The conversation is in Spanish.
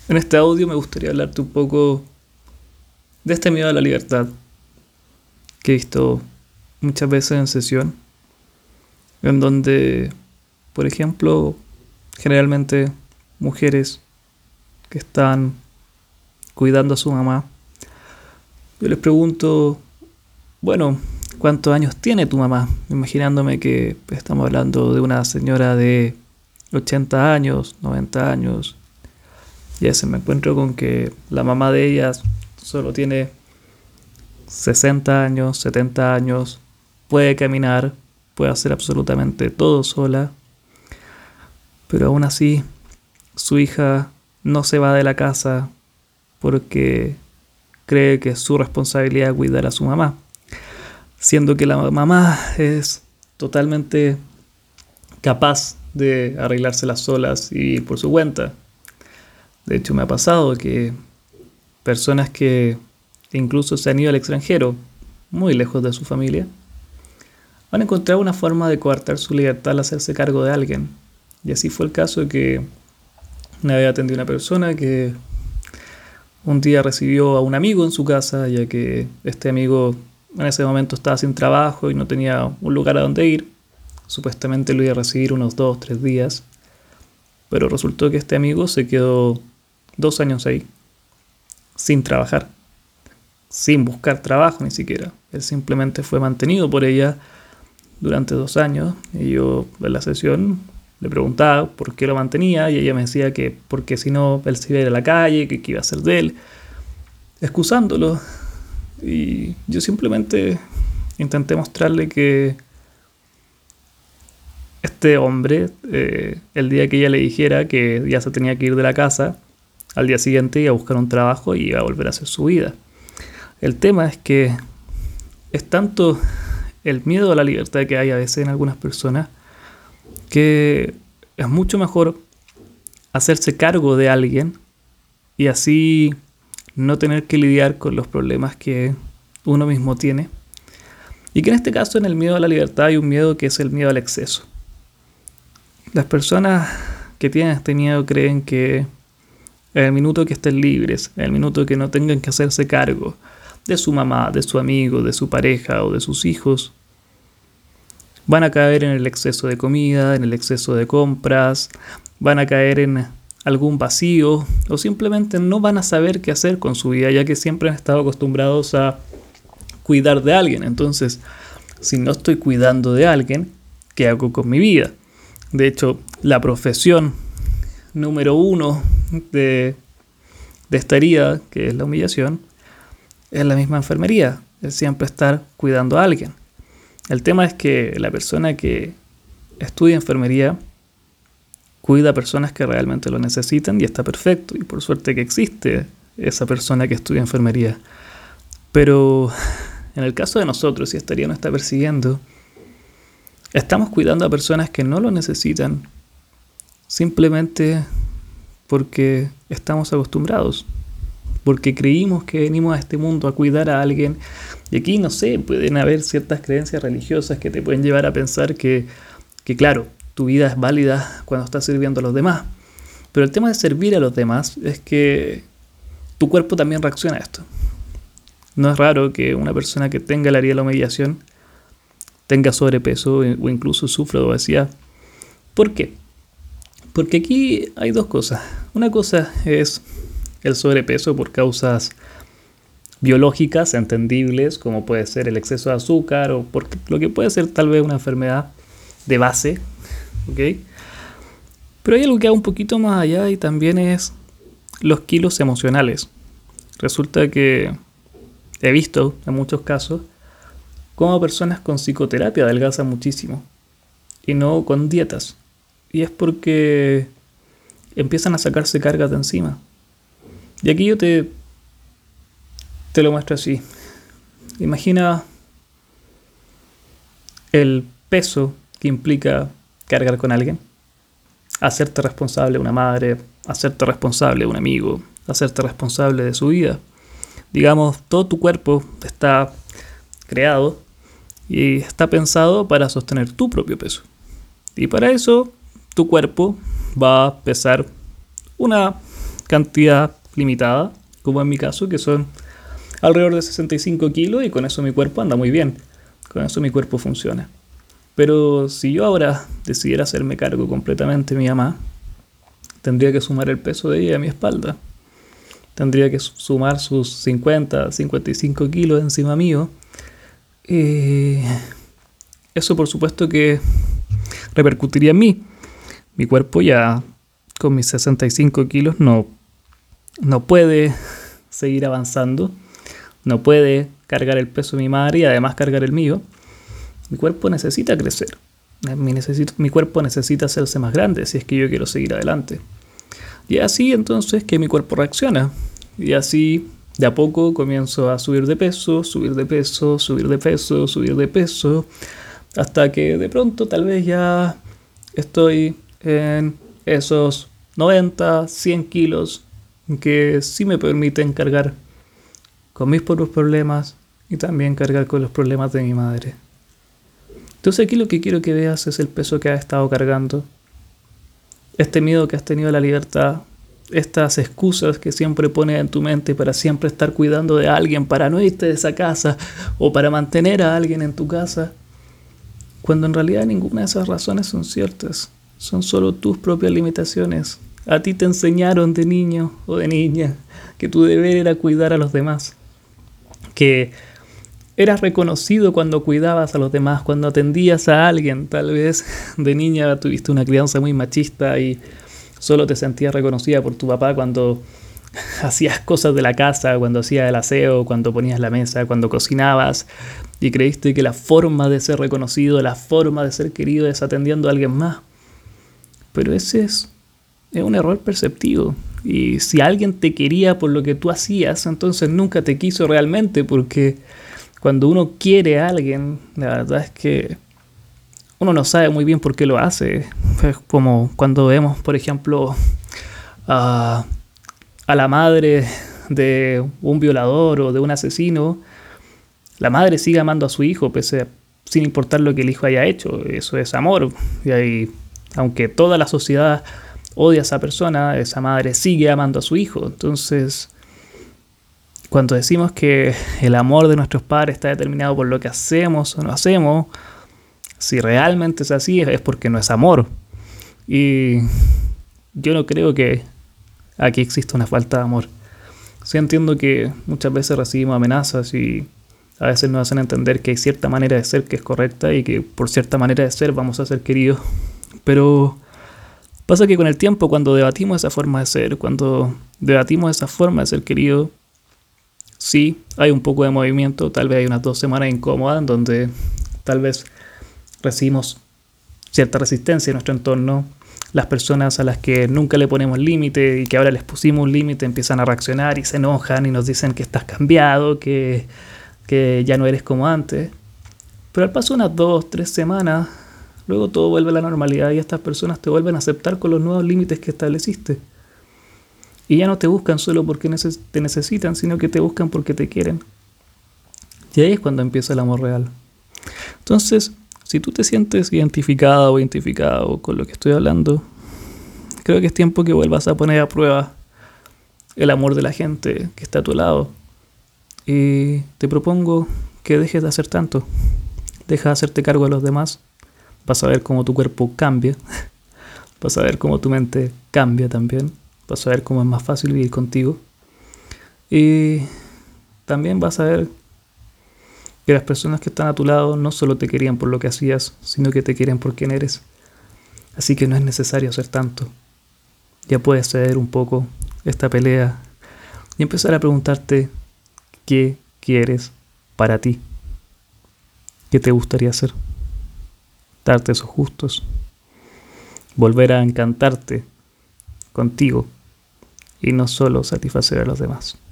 En este audio me gustaría hablarte un poco de este miedo a la libertad que he visto muchas veces en sesión, en donde, por ejemplo, generalmente mujeres que están cuidando a su mamá, yo les pregunto, bueno, ¿cuántos años tiene tu mamá? Imaginándome que estamos hablando de una señora de 80 años, 90 años, y a veces me encuentro con que la mamá de ellas solo tiene 60 años, 70 años, puede caminar, puede hacer absolutamente todo sola, pero aún así su hija no se va de la casa porque cree que es su responsabilidad cuidar a su mamá, siendo que la mamá es totalmente capaz de arreglárselas solas y por su cuenta. De hecho, me ha pasado que personas que incluso se han ido al extranjero, muy lejos de su familia, han encontrado una forma de coartar su libertad al hacerse cargo de alguien. Y así fue el caso que una vez atendí a una persona que un día recibió a un amigo en su casa, ya que este amigo en ese momento estaba sin trabajo y no tenía un lugar a donde ir. Supuestamente lo iba a recibir unos 2 o 3 días, pero resultó que este amigo se quedó 2 años ahí, sin trabajar, sin buscar trabajo ni siquiera. Él simplemente fue mantenido por ella durante 2 años y yo en la sesión le preguntaba por qué lo mantenía y ella me decía que porque si no él se iba a ir a la calle, que qué iba a hacer de él, excusándolo. Y yo simplemente intenté mostrarle que este hombre, el día que ella le dijera que ya se tenía que ir de la casa, al día siguiente iba a buscar un trabajo y iba a volver a hacer su vida. El tema es que es tanto el miedo a la libertad que hay a veces en algunas personas que es mucho mejor hacerse cargo de alguien y así no tener que lidiar con los problemas que uno mismo tiene. Y que en este caso, en el miedo a la libertad, hay un miedo que es el miedo al exceso. Las personas que tienen este miedo creen que en el minuto que estén libres, en el minuto que no tengan que hacerse cargo de su mamá, de su amigo, de su pareja o de sus hijos, van a caer en el exceso de comida, en el exceso de compras, van a caer en algún vacío o simplemente no van a saber qué hacer con su vida, ya que siempre han estado acostumbrados a cuidar de alguien. Entonces, si no estoy cuidando de alguien, ¿qué hago con mi vida? De hecho, la profesión número 1 de esta herida, que es la humillación, es la misma enfermería, es siempre estar cuidando a alguien. El tema es que la persona que estudia enfermería cuida a personas que realmente lo necesitan y está perfecto, y por suerte que existe esa persona que estudia enfermería. Pero en el caso de nosotros, si esta herida nos está persiguiendo, estamos cuidando a personas que no lo necesitan simplemente porque estamos acostumbrados, porque creímos que venimos a este mundo a cuidar a alguien. Y aquí, no sé, pueden haber ciertas creencias religiosas que te pueden llevar a pensar que claro, tu vida es válida cuando estás sirviendo a los demás. Pero el tema de servir a los demás es que tu cuerpo también reacciona a esto. No es raro que una persona que tenga la herida de la humillación tenga sobrepeso o incluso sufra de obesidad. ¿Por qué? Porque aquí hay dos cosas. Una cosa es el sobrepeso por causas biológicas entendibles, como puede ser el exceso de azúcar o por lo que puede ser tal vez una enfermedad de base, ¿ok? Pero hay algo que va un poquito más allá y también es los kilos emocionales. Resulta que he visto en muchos casos cómo personas con psicoterapia adelgazan muchísimo y no con dietas. Y es porque empiezan a sacarse cargas de encima. Y aquí yo te lo muestro así. Imagina el peso que implica cargar con alguien. Hacerte responsable de una madre, hacerte responsable de un amigo, hacerte responsable de su vida. Digamos, todo tu cuerpo está creado y está pensado para sostener tu propio peso. Y para eso, tu cuerpo va a pesar una cantidad limitada, como en mi caso, que son alrededor de 65 kilos, y con eso mi cuerpo anda muy bien. Con eso mi cuerpo funciona. Pero si yo ahora decidiera hacerme cargo completamente de mi mamá, tendría que sumar el peso de ella a mi espalda. Tendría que sumar sus 50, 55 kilos encima mío. Eso por supuesto que repercutiría en mí. Mi cuerpo ya con mis 65 kilos no puede seguir avanzando. No puede cargar el peso de mi madre y además cargar el mío. Mi cuerpo necesita crecer. Mi cuerpo necesita hacerse más grande si es que yo quiero seguir adelante. Y así entonces que mi cuerpo reacciona. Y así de a poco comienzo a subir de peso, subir de peso, subir de peso, subir de peso, hasta que de pronto tal vez ya estoy en esos 90, 100 kilos que sí me permiten cargar con mis propios problemas y también cargar con los problemas de mi madre. Entonces aquí lo que quiero que veas es el peso que has estado cargando, este miedo que has tenido a la libertad, estas excusas que siempre pones en tu mente para siempre estar cuidando de alguien, para no irte de esa casa o para mantener a alguien en tu casa, cuando en realidad ninguna de esas razones son ciertas, son solo tus propias limitaciones. A ti te enseñaron de niño o de niña que tu deber era cuidar a los demás, que eras reconocido cuando cuidabas a los demás, cuando atendías a alguien. Tal vez de niña tuviste una crianza muy machista y solo te sentías reconocida por tu papá cuando hacías cosas de la casa, cuando hacías el aseo, cuando ponías la mesa, cuando cocinabas, y creíste que la forma de ser reconocido, la forma de ser querido es atendiendo a alguien más. Pero ese es un error perceptivo. Y si alguien te quería por lo que tú hacías, entonces nunca te quiso realmente, porque cuando uno quiere a alguien, la verdad es que uno no sabe muy bien por qué lo hace. Es como cuando vemos, por ejemplo, a la madre de un violador o de un asesino. La madre sigue amando a su hijo sin importar lo que el hijo haya hecho. Eso es amor. Y ahí, aunque toda la sociedad odia a esa persona, esa madre sigue amando a su hijo. Entonces, cuando decimos que el amor de nuestros padres está determinado por lo que hacemos o no hacemos, si realmente es así, es porque no es amor. Y yo no creo que aquí exista una falta de amor. Sí entiendo que muchas veces recibimos amenazas y a veces nos hacen entender que hay cierta manera de ser que es correcta y que por cierta manera de ser vamos a ser queridos. Pero pasa que con el tiempo, cuando debatimos esa forma de ser, cuando debatimos esa forma de ser querido, sí, hay un poco de movimiento, tal vez hay unas 2 semanas incómodas en donde tal vez recibimos cierta resistencia en nuestro entorno. Las personas a las que nunca le ponemos límite y que ahora les pusimos un límite empiezan a reaccionar y se enojan y nos dicen que estás cambiado, que ya no eres como antes. Pero al paso de unas 2, 3 semanas, luego todo vuelve a la normalidad y estas personas te vuelven a aceptar con los nuevos límites que estableciste. Y ya no te buscan solo porque te necesitan, sino que te buscan porque te quieren. Y ahí es cuando empieza el amor real. Entonces, si tú te sientes identificado o identificado con lo que estoy hablando, creo que es tiempo que vuelvas a poner a prueba el amor de la gente que está a tu lado. Y te propongo que dejes de hacer tanto. Deja de hacerte cargo de los demás. Vas a ver cómo tu cuerpo cambia. Vas a ver cómo tu mente cambia también. Vas a ver cómo es más fácil vivir contigo. Y también vas a ver que las personas que están a tu lado no solo te querían por lo que hacías, sino que te quieren por quien eres. Así que no es necesario hacer tanto. Ya puedes ceder un poco esta pelea y empezar a preguntarte qué quieres para ti. ¿Qué te gustaría hacer? Darte esos gustos. Volver a encantarte contigo y no solo satisfacer a los demás.